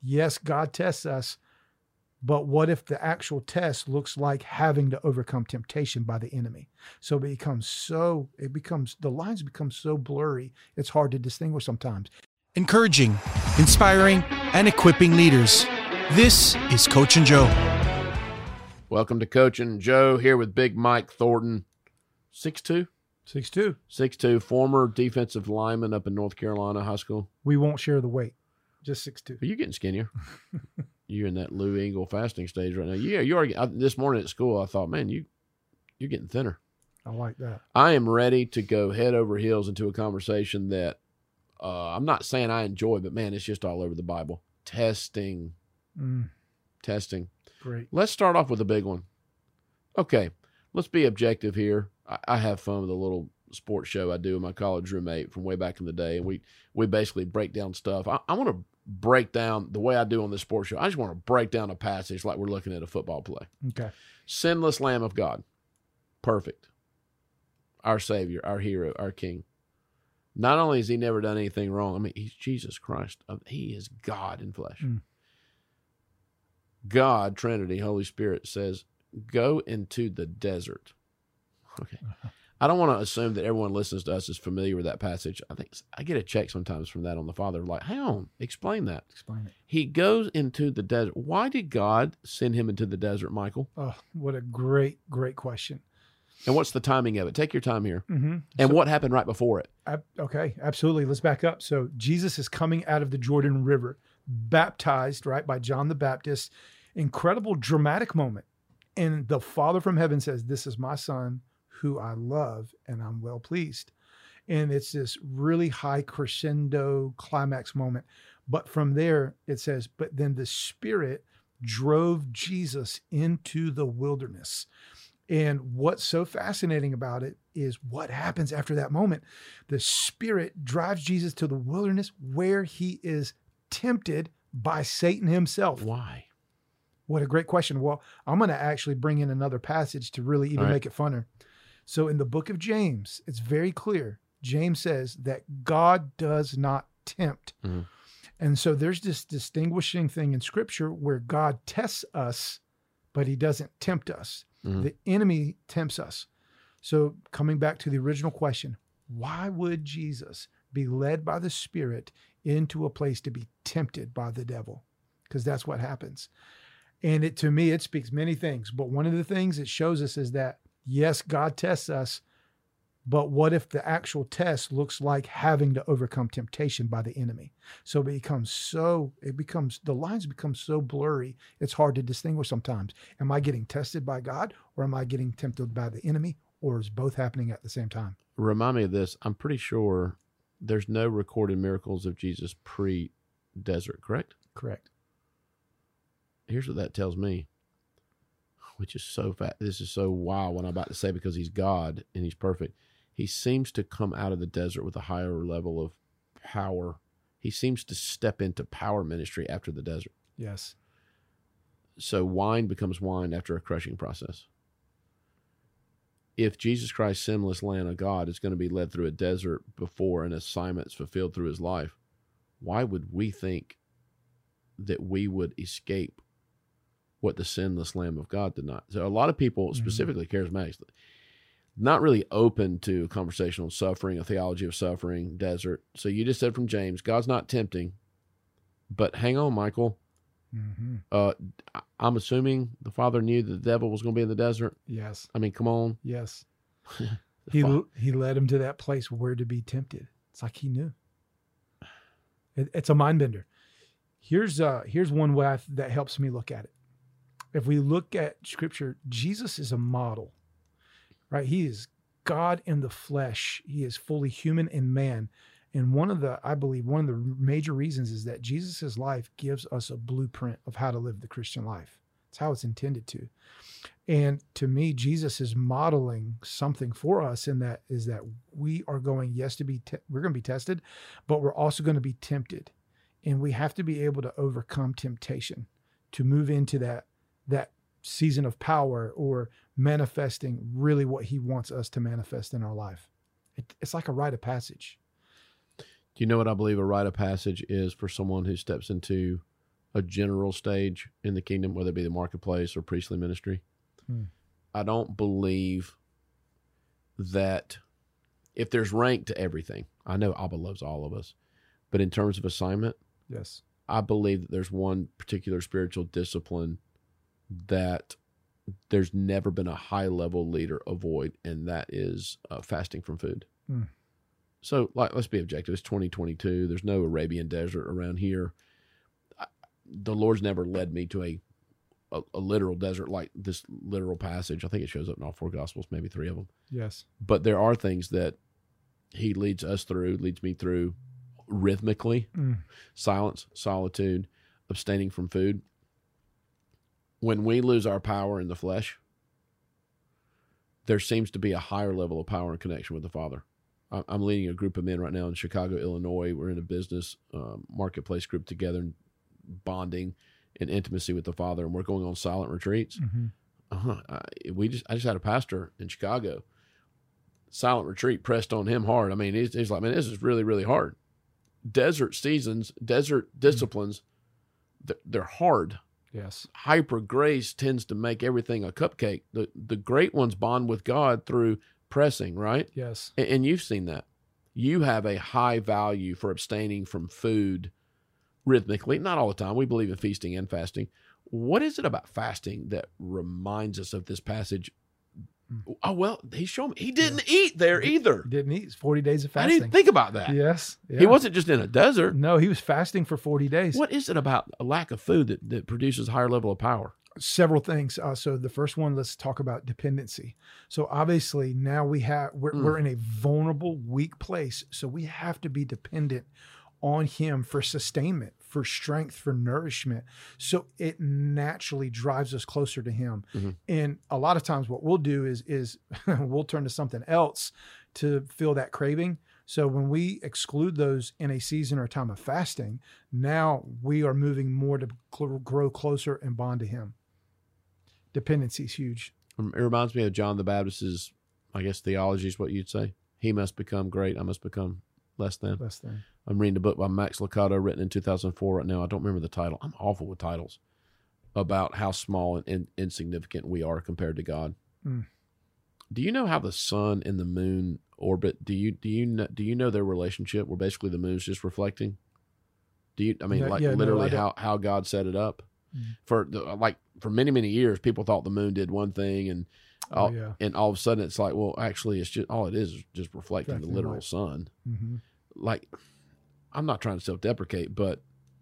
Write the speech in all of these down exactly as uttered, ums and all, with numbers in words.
yes, God tests us, but what if the actual test looks like having to overcome temptation by the enemy? So it becomes so, it becomes, the lines become so blurry, it's hard to distinguish sometimes. Encouraging, inspiring, and equipping leaders. This is Coach and Joe. Welcome to Coach and Joe, here with Big Mike Thornton, six two? six two. six two, former defensive lineman up in North Carolina high school. We won't share the weight, just six two. Are you getting skinnier? You're in that Lou Engle fasting stage right now. Yeah, you are. I, this morning at school, I thought, man, you, you're getting thinner. I like that. I am ready to go head over heels into a conversation that uh, I'm not saying I enjoy, but, man, it's just all over the Bible. Testing. Mm. Testing. Great. Let's start off with a big one. Okay, let's be objective here. I, I have fun with a little sports show I do with my college roommate from way back in the day, and we, we basically break down stuff. I, I want to break down the way I do on this sports show. I just want to break down a passage like we're looking at a football play. Okay. Sinless Lamb of God. Perfect. Our Savior, our hero, our King. Not only has he never done anything wrong, I mean, he's Jesus Christ. He is God in flesh. Mm. God, Trinity, Holy Spirit says, go into the desert. Okay. I don't want to assume that everyone listens to us is familiar with that passage. I think I get a check sometimes from that on the Father. Like, hang on, explain that. Explain it. He goes into the desert. Why did God send him into the desert, Michael? Oh, what a great, great question. And what's the timing of it? Take your time here. Mm-hmm. And so, what happened right before it? I, okay, absolutely. Let's back up. So Jesus is coming out of the Jordan River, baptized, right, by John the Baptist. Incredible, dramatic moment. And the Father from heaven says, this is my son who I love and I'm well pleased. And it's this really high crescendo climax moment. But from there, it says, but then the Spirit drove Jesus into the wilderness. And what's so fascinating about it is what happens after that moment. The Spirit drives Jesus to the wilderness where he is tempted by Satan himself. Why? What a great question. Well, I'm going to actually bring in another passage to really even right. make it funner. So in the book of James, it's very clear. James says that God does not tempt. Mm-hmm. And so there's this distinguishing thing in Scripture where God tests us, but he doesn't tempt us. Mm-hmm. The enemy tempts us. So coming back to the original question, why would Jesus be led by the Spirit into a place to be tempted by the devil? Because that's what happens. And it, to me, it speaks many things. But one of the things it shows us is that, yes, God tests us, but what if the actual test looks like having to overcome temptation by the enemy? So it becomes so, it becomes, the lines become so blurry, it's hard to distinguish sometimes. Am I getting tested by God, or am I getting tempted by the enemy, or is both happening at the same time? Remind me of this. I'm pretty sure there's no recorded miracles of Jesus pre-desert, correct? Correct. Here's what that tells me, which is so fat. This is so wild what I'm about to say because he's God and he's perfect. He seems to come out of the desert with a higher level of power. He seems to step into power ministry after the desert. Yes. So wine becomes wine after a crushing process. If Jesus Christ, sinless Lamb of God, is going to be led through a desert before an assignment is fulfilled through his life, why would we think that we would escape what the sinless Lamb of God did not? So a lot of people, specifically charismatics, not really open to conversational suffering, a theology of suffering, desert. So you just said from James, God's not tempting, but hang on, Michael. Mm-hmm. Uh, I'm assuming the Father knew that the devil was going to be in the desert. Yes. I mean, come on. Yes. he Fa- he led him to that place where to be tempted. It's like he knew. It, it's a mind bender. Here's uh here's one way I, that helps me look at it. If we look at Scripture, Jesus is a model, right? He is God in the flesh. He is fully human and man. And one of the, I believe, one of the major reasons is that Jesus' life gives us a blueprint of how to live the Christian life. It's how it's intended to. And to me, Jesus is modeling something for us in that is that we are going, yes, to be, te- we're going to be tested, but we're also going to be tempted. And we have to be able to overcome temptation to move into that, that season of power or manifesting really what he wants us to manifest in our life. It, it's like a rite of passage. Do you know what I believe a rite of passage is for someone who steps into a general stage in the kingdom, whether it be the marketplace or priestly ministry. Hmm. I don't believe that if there's rank to everything, I know Abba loves all of us, but in terms of assignment, Yes. I believe that there's one particular spiritual discipline that there's never been a high level leader avoid, and that is uh, fasting from food. Hmm. So, like, let's be objective. It's twenty twenty-two. There's no Arabian desert around here. I, the Lord's never led me to a, a a literal desert like this literal passage. I think it shows up in all four Gospels, maybe three of them. Yes. But there are things that He leads us through, leads me through rhythmically. Mm. Silence, solitude, abstaining from food. When we lose our power in the flesh, there seems to be a higher level of power and connection with the Father. I'm leading a group of men right now in Chicago, Illinois. We're in a business um, marketplace group together, and bonding and intimacy with the Father, and we're going on silent retreats. Mm-hmm. Uh-huh. I, we just, I just had a pastor in Chicago. Silent retreat pressed on him hard. I mean, he's, he's like, man, this is really, really hard. Desert seasons, desert disciplines, they're, they're hard. Yes. Hyper grace tends to make everything a cupcake. The the great ones bond with God through pressing, right? Yes. And, and you've seen that. You have a high value for abstaining from food rhythmically. Not all the time. We believe in feasting and fasting. What is it about fasting that reminds us of this passage? Mm. Oh, well, he's showing me. He didn't yeah. eat there either. He didn't eat. It's forty days of I fasting. didn't think about that. Yes. Yeah. He wasn't just in a desert. No, he was fasting for forty days. What is it about a lack of food that, that produces a higher level of power? Several things. Uh, so the first one, let's talk about dependency. So obviously now we have, we're, Mm. we're in a vulnerable, weak place. So we have to be dependent on him for sustainment, for strength, for nourishment. So it naturally drives us closer to him. Mm-hmm. And a lot of times what we'll do is, is we'll turn to something else to fill that craving. So when we exclude those in a season or time of fasting, now we are moving more to cl- grow closer and bond to him. Dependency is huge. It reminds me of John the Baptist's, I guess, theology is what you'd say. He must become great. I must become less than. Less than. I'm reading a book by Max Lucado written in two thousand four right now. I don't remember the title. I'm awful with titles. About how small and in, insignificant we are compared to God. Mm. Do you know how the sun and the moon orbit? Do you do you know, do you know their relationship where basically the moon's just reflecting? Do you? I mean, No, like yeah, no, literally I don't. how, how God set it up. Mm. For the, like for many many years, people thought the moon did one thing, and Oh, all, yeah. and all of a sudden it's like, well, actually, it's just all it is is just reflecting Reflecting the literal light. sun. Mm-hmm. Like, I'm not trying to self-deprecate, but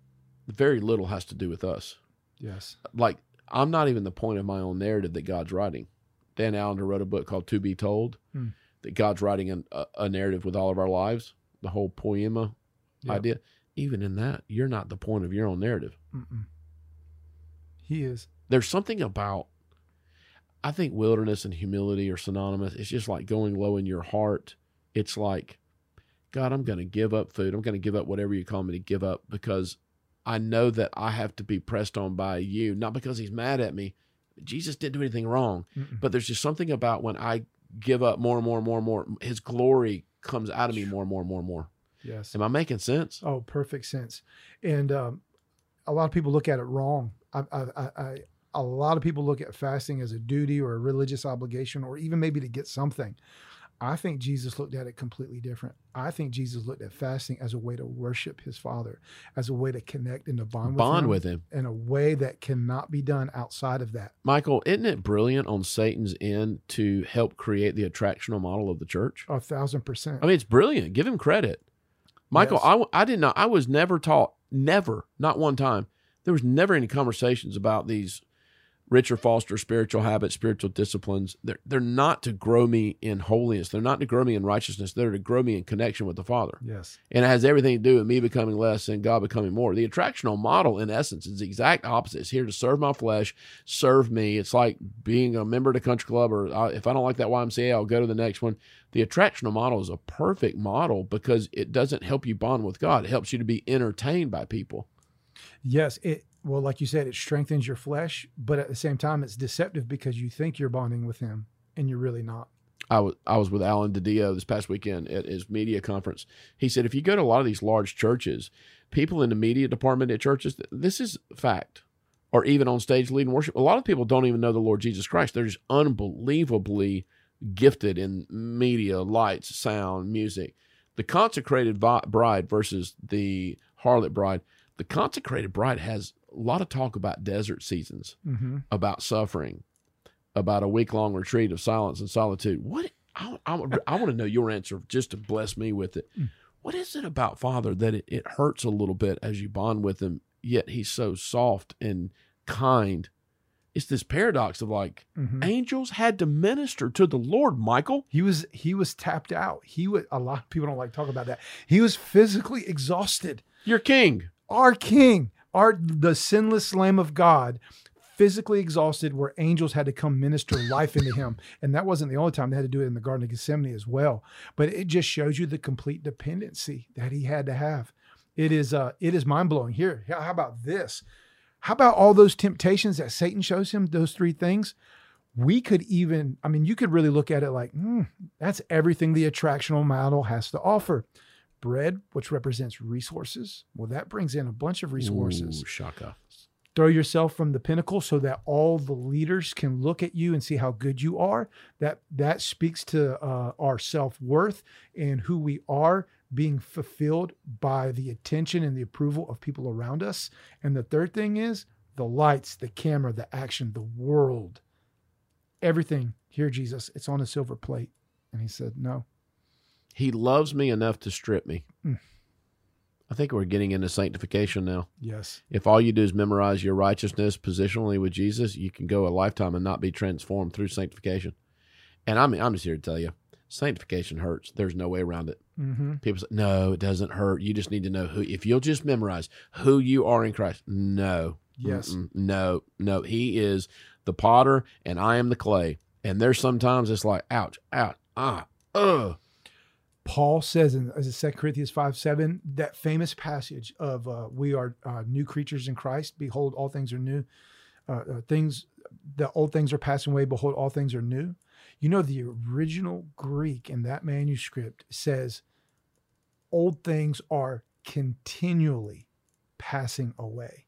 very little has to do with us. Yes. Like, I'm not even the point of my own narrative that God's writing. Dan Allender wrote a book called To Be Told, Hmm. that God's writing an, a, a narrative with all of our lives, the whole poema Yep. idea. Even in that, you're not the point of your own narrative. Mm-mm. He is. There's something about, I think wilderness and humility are synonymous. It's just like going low in your heart. It's like, God, I'm going to give up food. I'm going to give up whatever you call me to give up because I know that I have to be pressed on by you, not because he's mad at me. Jesus didn't do anything wrong, Mm-mm. but there's just something about when I give up more and more and more and more, his glory comes out of me more and more and more and more. Yes. Am I making sense? Oh, perfect sense. And um, a lot of people look at it wrong. I, I, I, I, a lot of people look at fasting as a duty or a religious obligation, or even maybe to get something. I think Jesus looked at it completely different. I think Jesus looked at fasting as a way to worship his Father, as a way to connect and to bond with Bond him, with him. in a way that cannot be done outside of that. Michael, isn't it brilliant on Satan's end to help create the attractional model of the church? A thousand percent. I mean, it's brilliant. Give him credit. Michael, Yes. I, I did not, I was never taught, never, not one time. There was never any conversations about these Richard Foster spiritual habits, spiritual disciplines. They're, they're not to grow me in holiness. They're not to grow me in righteousness. They're to grow me in connection with the Father. Yes. And it has everything to do with me becoming less and God becoming more. The attractional model, in essence, is the exact opposite. It's here to serve my flesh, serve me. It's like being a member of the country club, or uh, if I don't like that Y M C A, I'll go to the next one. The attractional model is a perfect model because it doesn't help you bond with God. It helps you to be entertained by people. Yes. It, well, like you said, it strengthens your flesh, but at the same time, it's deceptive because you think you're bonding with him and you're really not. I was I was with Alan DiDio this past weekend at his media conference. He said, if you go to a lot of these large churches, people in the media department at churches, this is fact, or even on stage leading worship. A lot of people don't even know the Lord Jesus Christ. They're just unbelievably gifted in media, lights, sound, music. The consecrated bride versus the harlot bride. The consecrated bride has a lot of talk about desert seasons, mm-hmm. about suffering, about a week-long retreat of silence and solitude. What I, I, I want to know your answer just to bless me with it. Mm. What is it about Father that it, it hurts a little bit as you bond with him, yet he's so soft and kind? It's this paradox of like, mm-hmm. angels had to minister to the Lord, Michael. He was he was tapped out. He was, a lot of people don't like to talk about that. He was physically exhausted. Your king. Our king, our the sinless Lamb of God, physically exhausted, where angels had to come minister life into him. And that wasn't the only time. They had to do it in the Garden of Gethsemane as well. But it just shows you the complete dependency that he had to have. It is uh, it is mind-blowing. Here, how about this? How about all those temptations that Satan shows him, those three things? We could even, I mean, you could really look at it like, mm, that's everything the attractional model has to offer. Bread, which represents resources. Well, that brings in a bunch of resources. Ooh, shaka. Throw yourself from the pinnacle so that all the leaders can look at you and see how good you are. That that speaks to uh, our self-worth and who we are being fulfilled by the attention and the approval of people around us. And the third thing is the lights, the camera, the action, the world. Everything. Here, Jesus, it's on a silver plate. And he said, no. He loves me enough to strip me. Mm. I think we're getting into sanctification now. Yes. If all you do is memorize your righteousness positionally with Jesus, you can go a lifetime and not be transformed through sanctification. And I'm, I'm just here to tell you, sanctification hurts. There's no way around it. Mm-hmm. People say, no, it doesn't hurt. You just need to know who, if you'll just memorize who you are in Christ. No. Yes. Mm-mm. No, no. He is the potter and I am the clay. And there's sometimes it's like, ouch, ouch, ah, ugh. Paul says in Second Corinthians five seven, that famous passage of uh, we are uh, new creatures in Christ. Behold, all things are new. Uh, uh, things, the old things are passing away. Behold, all things are new. You know, the original Greek in that manuscript says old things are continually passing away.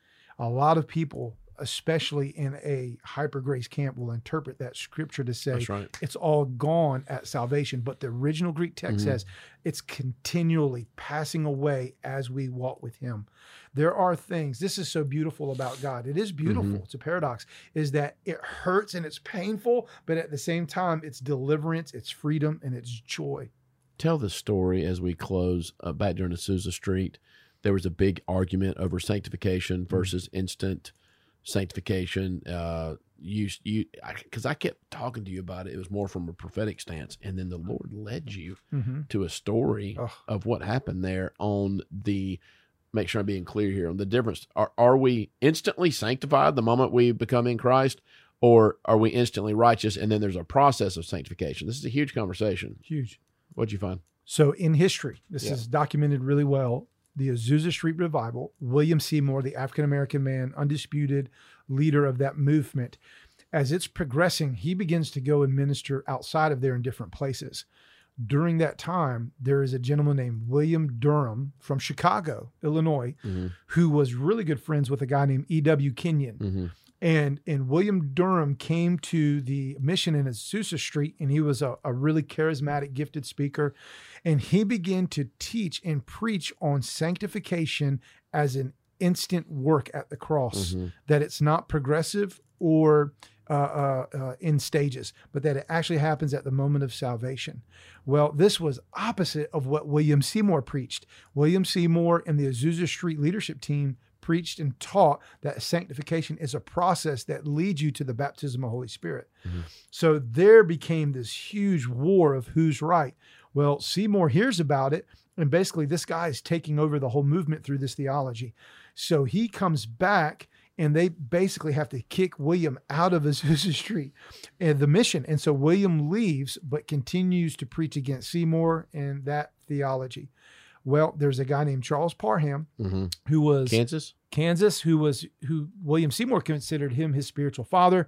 A lot of people, especially in a hyper grace camp, will interpret that scripture to say That's right. It's all gone at salvation. But the original Greek text mm-hmm. says it's continually passing away as we walk with him. There are things, this is so beautiful about God. It is beautiful. Mm-hmm. It's a paradox, is that it hurts and it's painful, but at the same time, it's deliverance, it's freedom, and it's joy. Tell the story as we close. Uh, back during Azusa Street, there was a big argument over sanctification versus mm-hmm. instant sanctification. Uh, you, you, because I, I kept talking to you about it. It was more from a prophetic stance, and then the Lord led you mm-hmm. to a story oh. of what happened there on the. Make sure I'm being clear here on the difference. Are are we instantly sanctified the moment we become in Christ, or are we instantly righteous? And then there's a process of sanctification. This is a huge conversation. Huge. What'd you find? So in history, this yeah. is documented really well. The Azusa Street Revival, William Seymour, the African-American man, undisputed leader of that movement, as it's progressing, he begins to go and minister outside of there in different places. During that time, there is a gentleman named William Durham from Chicago, Illinois, mm-hmm. who was really good friends with a guy named E W Kenyon. Mm-hmm. And, and William Durham came to the mission in Azusa Street, and he was a, a really charismatic, gifted speaker. And he began to teach and preach on sanctification as an instant work at the cross, mm-hmm. that it's not progressive or uh, uh, uh, in stages, but that it actually happens at the moment of salvation. Well, this was opposite of what William Seymour preached. William Seymour and the Azusa Street leadership team preached and taught that sanctification is a process that leads you to the baptism of the Holy Spirit. Mm-hmm. So there became this huge war of who's right. Well, Seymour hears about it, and basically this guy is taking over the whole movement through this theology. So he comes back, and they basically have to kick William out of Azusa Street and the mission. And so William leaves, but continues to preach against Seymour and that theology. Well, there's a guy named Charles Parham, mm-hmm. who was Kansas, Kansas, who was who William Seymour considered him his spiritual father.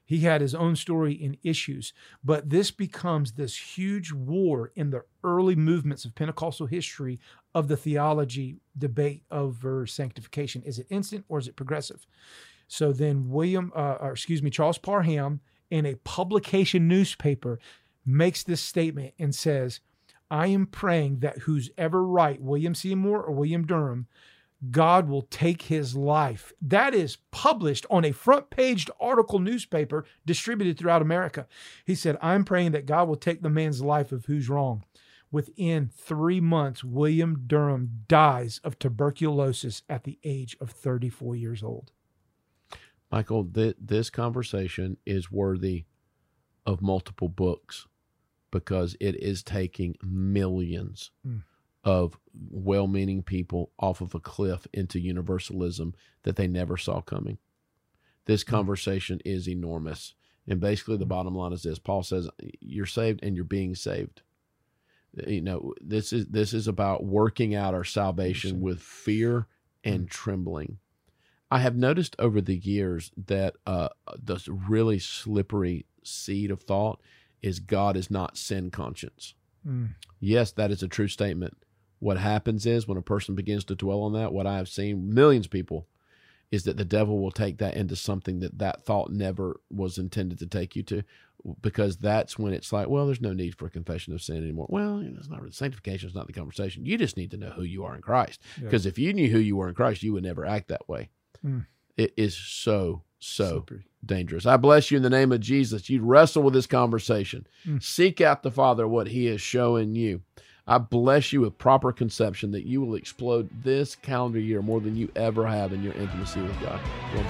He had his own story and issues, but this becomes this huge war in the early movements of Pentecostal history of the theology debate over sanctification. Is it instant or is it progressive? So then William, uh, or excuse me, Charles Parham in a publication newspaper makes this statement and says, I am praying that who's ever right, William Seymour or William Durham, God will take his life. That is published on a front-paged article newspaper distributed throughout America. He said, I'm praying that God will take the man's life of who's wrong. Within three months, William Durham dies of tuberculosis at the age of thirty-four years old. Michael, th- this conversation is worthy of multiple books because it is taking millions mm. of well-meaning people off of a cliff into universalism that they never saw coming. This conversation mm. is enormous. And basically the bottom line is this. Paul says, you're saved and you're being saved. You know, this is, this is about working out our salvation with fear and mm. trembling. I have noticed over the years that uh, the really slippery seed of thought is God is not sin conscious. Mm. Yes, that is a true statement. What happens is when a person begins to dwell on that, what I have seen millions of people, is that the devil will take that into something that that thought never was intended to take you to, because that's when it's like, well, there's no need for a confession of sin anymore. Well, you know, it's not really, sanctification is not the conversation. You just need to know who you are in Christ. Because yeah. if you knew who you were in Christ, you would never act that way. Mm. It is so, so Slippery. dangerous. I bless you in the name of Jesus. You wrestle with this conversation. Mm. Seek out the Father, what he is showing you. I bless you with proper conception that you will explode this calendar year more than you ever have in your intimacy with God. Lord,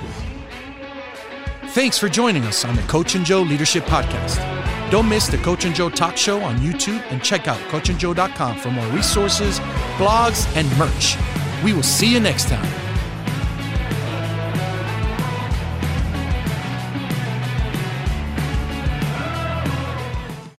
Thanks for joining us on the Coach and Joe Leadership Podcast. Don't miss the Coach and Joe Talk Show on YouTube and check out coach and joe dot com for more resources, blogs, and merch. We will see you next time.